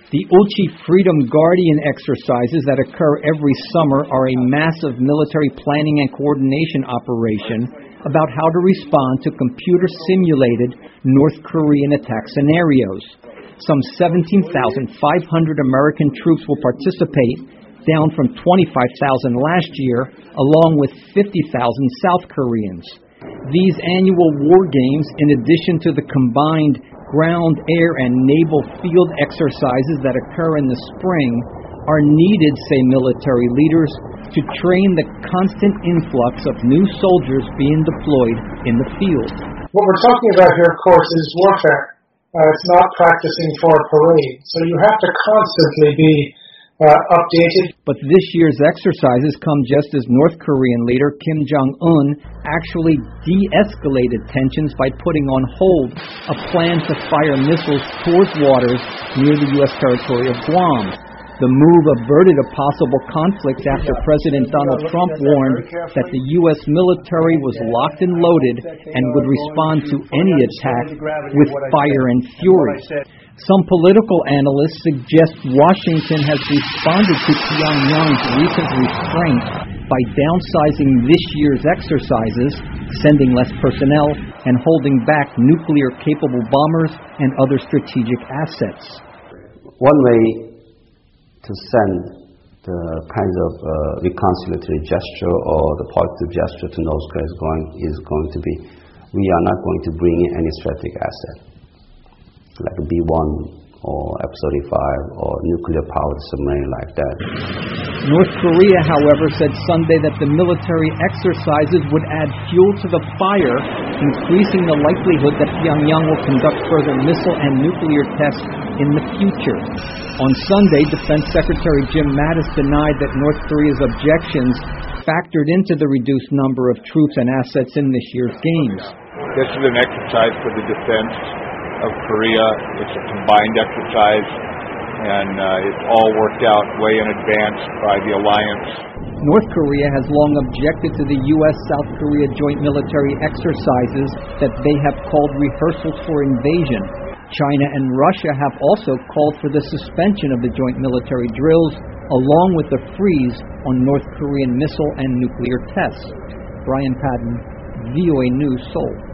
The Ulchi Freedom Guardian exercises that occur every summer are a massive military planning and coordination operation about how to respond to computer-simulated North Korean attack scenarios. Some 17,500 American troops will participate, down from 25,000 last year, along with 50,000 South Koreans. These annual war games, in addition to the combined ground, air, and naval field exercises that occur in the spring, are needed, say military leaders, to train the constant influx of new soldiers being deployed in the field. What we're talking about here, of course, is warfare. It's not practicing for a parade. So you have to constantly be updated. But this year's exercises come just as North Korean leader Kim Jong-un actually de-escalated tensions by putting on hold a plan to fire missiles towards waters near the U.S. territory of Guam. The move averted a possible conflict after President Donald Trump warned that the U.S. military was locked and loaded and would respond to any attack with fire and fury. Some political analysts suggest Washington has responded to Pyongyang's recent restraint by downsizing this year's exercises, sending less personnel, and holding back nuclear-capable bombers and other strategic assets. One way to send the kinds of reconciliatory gesture or the positive gesture to North Korea is going to be, we are not going to bring in any strategic asset, like a B-1 or F-35 or nuclear-powered submarine like that. North Korea, however, said Sunday that the military exercises would add fuel to the fire, increasing the likelihood that Pyongyang will conduct further missile and nuclear tests in the future. On Sunday, Defense Secretary Jim Mattis denied that North Korea's objections factored into the reduced number of troops and assets in this year's games. This is an exercise for the defense of Korea. It's a combined exercise, and it's all worked out way in advance by the alliance. North Korea has long objected to the U.S.-South Korea joint military exercises that they have called rehearsals for invasion. China and Russia have also called for the suspension of the joint military drills, along with the freeze on North Korean missile and nuclear tests. Brian Padden, VOA News, Seoul.